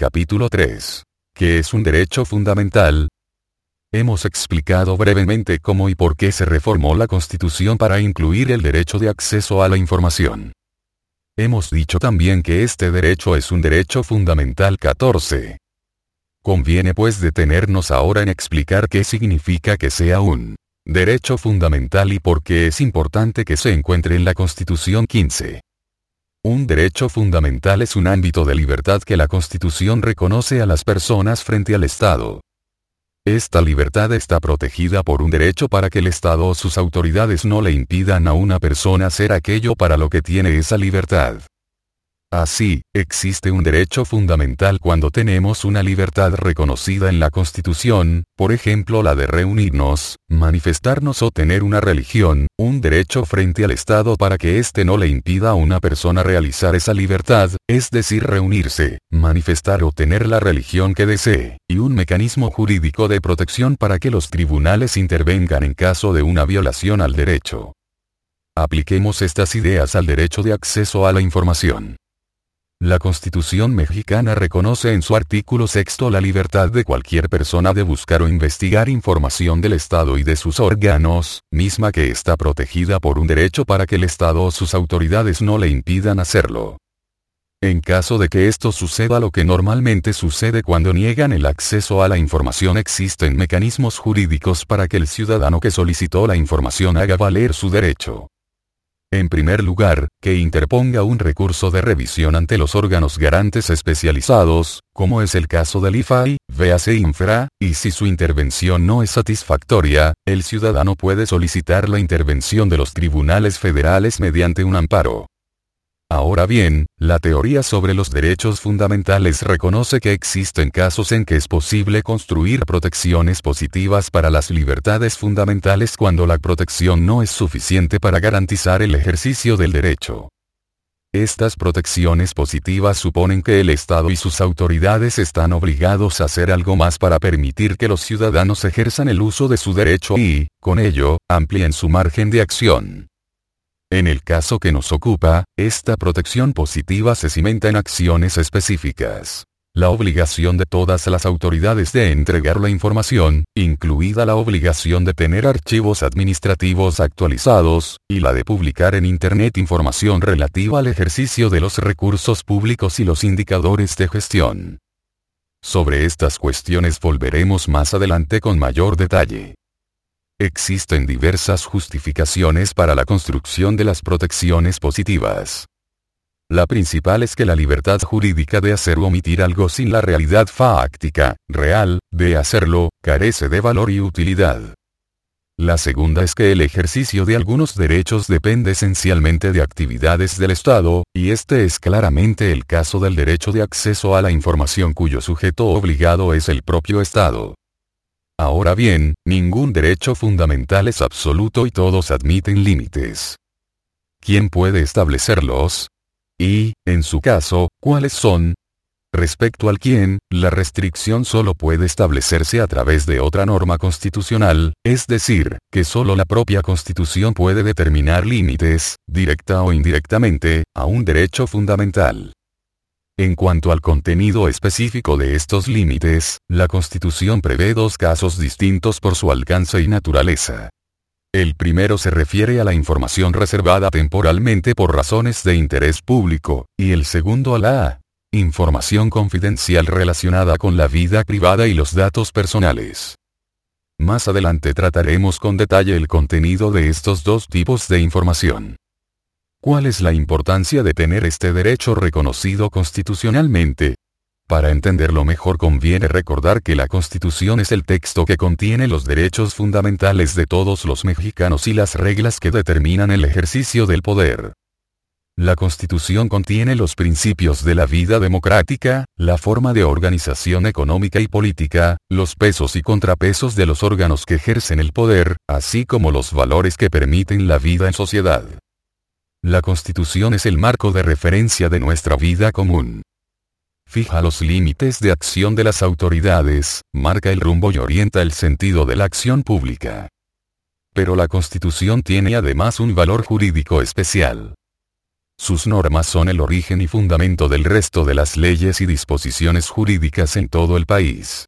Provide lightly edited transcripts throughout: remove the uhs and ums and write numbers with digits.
Capítulo 3. ¿Qué es un derecho fundamental? Hemos explicado brevemente cómo y por qué se reformó la Constitución para incluir el derecho de acceso a la información. Hemos dicho también que este derecho es un derecho fundamental 14. Conviene pues detenernos ahora en explicar qué significa que sea un derecho fundamental y por qué es importante que se encuentre en la Constitución 15. Un derecho fundamental es un ámbito de libertad que la Constitución reconoce a las personas frente al Estado. Esta libertad está protegida por un derecho para que el Estado o sus autoridades no le impidan a una persona hacer aquello para lo que tiene esa libertad. Así, existe un derecho fundamental cuando tenemos una libertad reconocida en la Constitución, por ejemplo la de reunirnos, manifestarnos o tener una religión, un derecho frente al Estado para que éste no le impida a una persona realizar esa libertad, es decir reunirse, manifestar o tener la religión que desee, y un mecanismo jurídico de protección para que los tribunales intervengan en caso de una violación al derecho. Apliquemos estas ideas al derecho de acceso a la información. La Constitución mexicana reconoce en su artículo 6 la libertad de cualquier persona de buscar o investigar información del Estado y de sus órganos, misma que está protegida por un derecho para que el Estado o sus autoridades no le impidan hacerlo. En caso de que esto suceda, lo que normalmente sucede cuando niegan el acceso a la información, existen mecanismos jurídicos para que el ciudadano que solicitó la información haga valer su derecho. En primer lugar, que interponga un recurso de revisión ante los órganos garantes especializados, como es el caso del IFAI, véase Infra, y si su intervención no es satisfactoria, el ciudadano puede solicitar la intervención de los tribunales federales mediante un amparo. Ahora bien, la teoría sobre los derechos fundamentales reconoce que existen casos en que es posible construir protecciones positivas para las libertades fundamentales cuando la protección no es suficiente para garantizar el ejercicio del derecho. Estas protecciones positivas suponen que el Estado y sus autoridades están obligados a hacer algo más para permitir que los ciudadanos ejerzan el uso de su derecho y, con ello, amplíen su margen de acción. En el caso que nos ocupa, esta protección positiva se cimenta en acciones específicas. La obligación de todas las autoridades de entregar la información, incluida la obligación de tener archivos administrativos actualizados, y la de publicar en Internet información relativa al ejercicio de los recursos públicos y los indicadores de gestión. Sobre estas cuestiones volveremos más adelante con mayor detalle. Existen diversas justificaciones para la construcción de las protecciones positivas. La principal es que la libertad jurídica de hacer o omitir algo sin la realidad fáctica, real, de hacerlo, carece de valor y utilidad. La segunda es que el ejercicio de algunos derechos depende esencialmente de actividades del Estado, y este es claramente el caso del derecho de acceso a la información cuyo sujeto obligado es el propio Estado. Ahora bien, ningún derecho fundamental es absoluto y todos admiten límites. ¿Quién puede establecerlos? Y, en su caso, ¿cuáles son? Respecto al quién, la restricción solo puede establecerse a través de otra norma constitucional, es decir, que solo la propia Constitución puede determinar límites, directa o indirectamente, a un derecho fundamental. En cuanto al contenido específico de estos límites, la Constitución prevé dos casos distintos por su alcance y naturaleza. El primero se refiere a la información reservada temporalmente por razones de interés público, y el segundo a la información confidencial relacionada con la vida privada y los datos personales. Más adelante trataremos con detalle el contenido de estos dos tipos de información. ¿Cuál es la importancia de tener este derecho reconocido constitucionalmente? Para entenderlo mejor conviene recordar que la Constitución es el texto que contiene los derechos fundamentales de todos los mexicanos y las reglas que determinan el ejercicio del poder. La Constitución contiene los principios de la vida democrática, la forma de organización económica y política, los pesos y contrapesos de los órganos que ejercen el poder, así como los valores que permiten la vida en sociedad. La Constitución es el marco de referencia de nuestra vida común. Fija los límites de acción de las autoridades, marca el rumbo y orienta el sentido de la acción pública. Pero la Constitución tiene además un valor jurídico especial. sus normas son el origen y fundamento del resto de las leyes y disposiciones jurídicas en todo el país.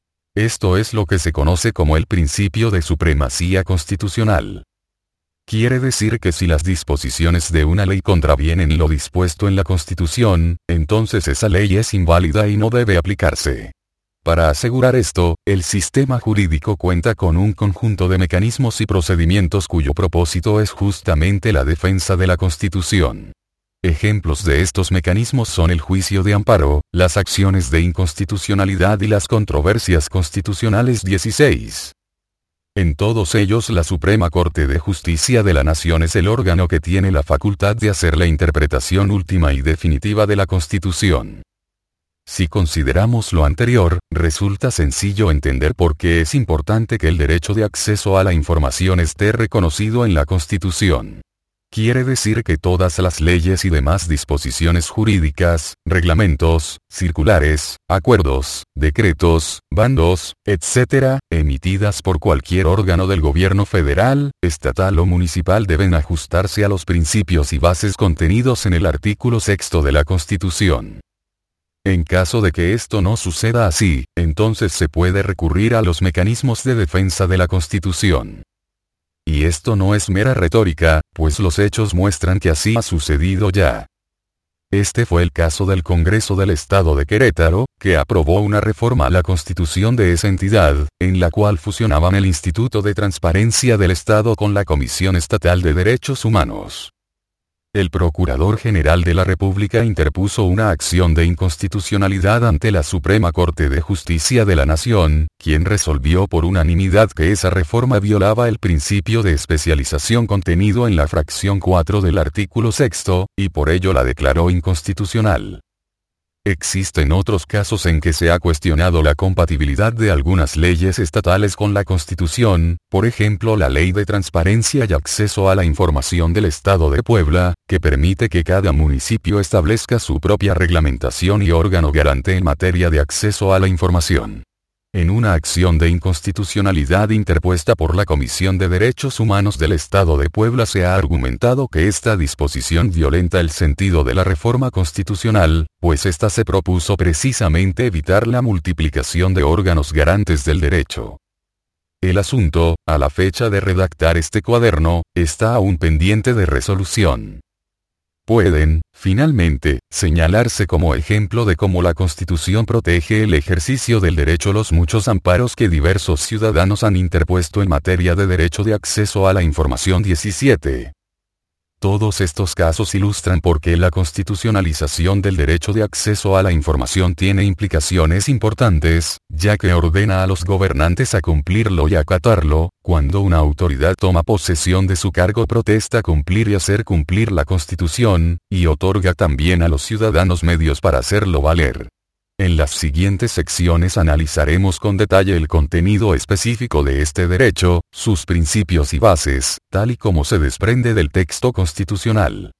Esto es lo que se conoce como el principio de supremacía constitucional. Quiere decir que si las disposiciones de una ley contravienen lo dispuesto en la Constitución, entonces esa ley es inválida y no debe aplicarse. Para asegurar esto, el sistema jurídico cuenta con un conjunto de mecanismos y procedimientos cuyo propósito es justamente la defensa de la Constitución. Ejemplos de estos mecanismos son el juicio de amparo, las acciones de inconstitucionalidad y las controversias constitucionales 16. En todos ellos la Suprema Corte de Justicia de la Nación es el órgano que tiene la facultad de hacer la interpretación última y definitiva de la Constitución. Si consideramos lo anterior, resulta sencillo entender por qué es importante que el derecho de acceso a la información esté reconocido en la Constitución. Quiere decir que todas las leyes y demás disposiciones jurídicas, reglamentos, circulares, acuerdos, decretos, bandos, etc., emitidas por cualquier órgano del gobierno federal, estatal o municipal deben ajustarse a los principios y bases contenidos en el artículo 6 de la Constitución. En caso de que esto no suceda así, entonces se puede recurrir a los mecanismos de defensa de la Constitución. Y esto no es mera retórica, pues los hechos muestran que así ha sucedido ya. Este fue el caso del Congreso del Estado de Querétaro, que aprobó una reforma a la Constitución de esa entidad, en la cual fusionaban el Instituto de Transparencia del Estado con la Comisión Estatal de Derechos Humanos. El Procurador General de la República interpuso una acción de inconstitucionalidad ante la Suprema Corte de Justicia de la Nación, quien resolvió por unanimidad que esa reforma violaba el principio de especialización contenido en la fracción 4 del artículo 6, y por ello la declaró inconstitucional. Existen otros casos en que se ha cuestionado la compatibilidad de algunas leyes estatales con la Constitución, por ejemplo la Ley de Transparencia y Acceso a la Información del Estado de Puebla, que permite que cada municipio establezca su propia reglamentación y órgano garante en materia de acceso a la información. En una acción de inconstitucionalidad interpuesta por la Comisión de Derechos Humanos del Estado de Puebla se ha argumentado que esta disposición violenta el sentido de la reforma constitucional, pues ésta se propuso precisamente evitar la multiplicación de órganos garantes del derecho. El asunto, a la fecha de redactar este cuaderno, está aún pendiente de resolución. Pueden, finalmente, señalarse como ejemplo de cómo la Constitución protege el ejercicio del derecho los muchos amparos que diversos ciudadanos han interpuesto en materia de derecho de acceso a la información 17. Todos estos casos ilustran por qué la constitucionalización del derecho de acceso a la información tiene implicaciones importantes, ya que ordena a los gobernantes a cumplirlo y acatarlo. Cuando una autoridad toma posesión de su cargo protesta cumplir y hacer cumplir la Constitución, y otorga también a los ciudadanos medios para hacerlo valer. En las siguientes secciones analizaremos con detalle el contenido específico de este derecho, sus principios y bases, tal y como se desprende del texto constitucional.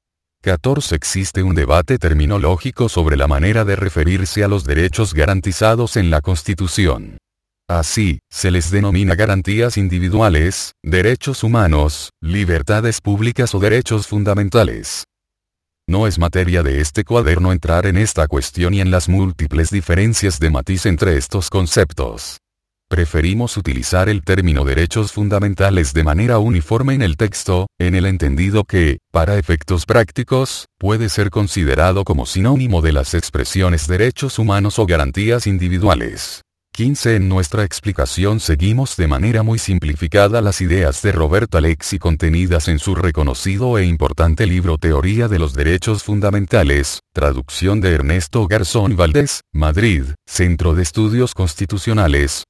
14. Existe un debate terminológico sobre la manera de referirse a los derechos garantizados en la Constitución. Así, se les denomina garantías individuales, derechos humanos, libertades públicas o derechos fundamentales. No es materia de este cuaderno entrar en esta cuestión y en las múltiples diferencias de matiz entre estos conceptos. Preferimos utilizar el término derechos fundamentales de manera uniforme en el texto, en el entendido que, para efectos prácticos, puede ser considerado como sinónimo de las expresiones derechos humanos o garantías individuales. 15. En nuestra explicación seguimos de manera muy simplificada las ideas de Roberto Alexi contenidas en su reconocido e importante libro Teoría de los Derechos Fundamentales, traducción de Ernesto Garzón Valdés, Madrid, Centro de Estudios Constitucionales,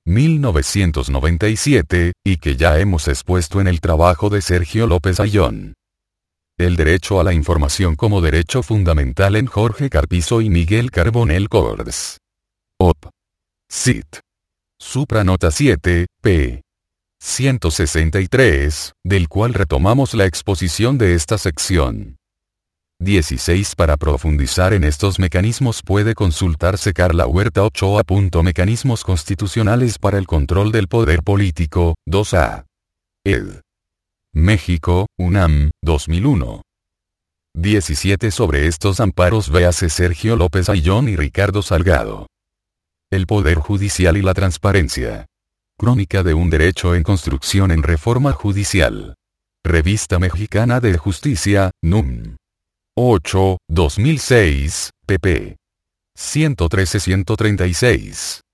1997, y que ya hemos expuesto en el trabajo de Sergio López Ayllón. El derecho a la información como derecho fundamental en Jorge Carpizo y Miguel Carbonell Cors. Op. Cit. Supranota 7, p. 163, del cual retomamos la exposición de esta sección. 16. Para profundizar en estos mecanismos puede consultarse Carla Huerta Ochoa. Mecanismos constitucionales para el control del poder político, 2A. Ed. México, UNAM, 2001. 17 sobre estos amparos véase Sergio López Ayllón y Ricardo Salgado. El Poder Judicial y la transparencia. Crónica de un derecho en construcción en Reforma Judicial. Revista Mexicana de Justicia, núm. 8, 2006, pp. 113-136.